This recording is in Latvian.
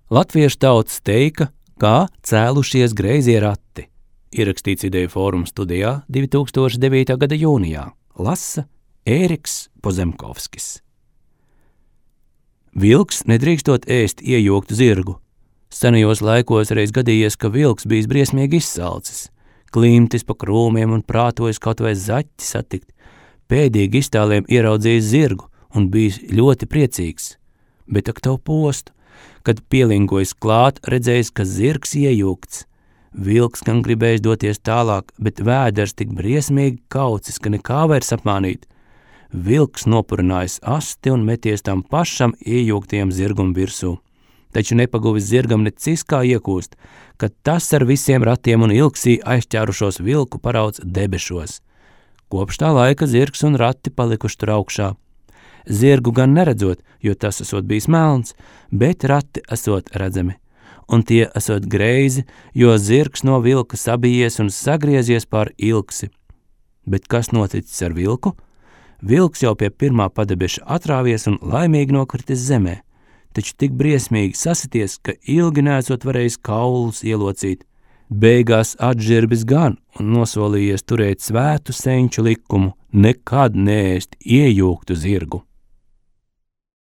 Latviešu tautas teika, kā cēlušies greizie rati. Ierakstīts Ideju fóruma studijā 2009. gada jūnijā. Lasa Ēriks Pozemkovskis. Vilks nedrīkstot ēst iejoktu zirgu. Senajos laikos reiz gadījies, ka vilks bijis briesmīgi izsalcis. Klimtis pa krūmiem un prātojis kaut vai zaķi satikt. Pēdīgi iztāliem ieraudzījis zirgu un bijis ļoti priecīgs. Bet ak tavu postu, kad pielingojis klāt, redzējis, ka zirgs iejūgts. Vilks gan gribējis doties tālāk, bet vēders tik briesmīgi kaucis, ka nekā vairs apmānīt. Vilks nopurinājis asti un meties tam pašam iejūgtiem zirgum virsū. Taču nepaguvis zirgam ne ciskā iekūst, kad tas ar visiem ratiem un ilgsī aizķērušos vilku parauc debešos. Kopš tā laika zirgs un rati palikuši tur augšā. Zirgu gan neredzot, jo tas esot bijis melns, bet rati esot redzami. Un tie esot greizi, jo zirgs no vilka sabijies un sagriezies pār ilgsi. Bet kas noticis ar vilku? Vilks jau pie pirmā padebeša atrāvies un laimīgi nokritis zemē, taču tik briesmīgi sasities, ka ilgi neesot varējis kaulus ielocīt. Beigās atžirbis gan un nosolījies turēt svētu senču likumu, nekad neēst iejūgtu zirgu.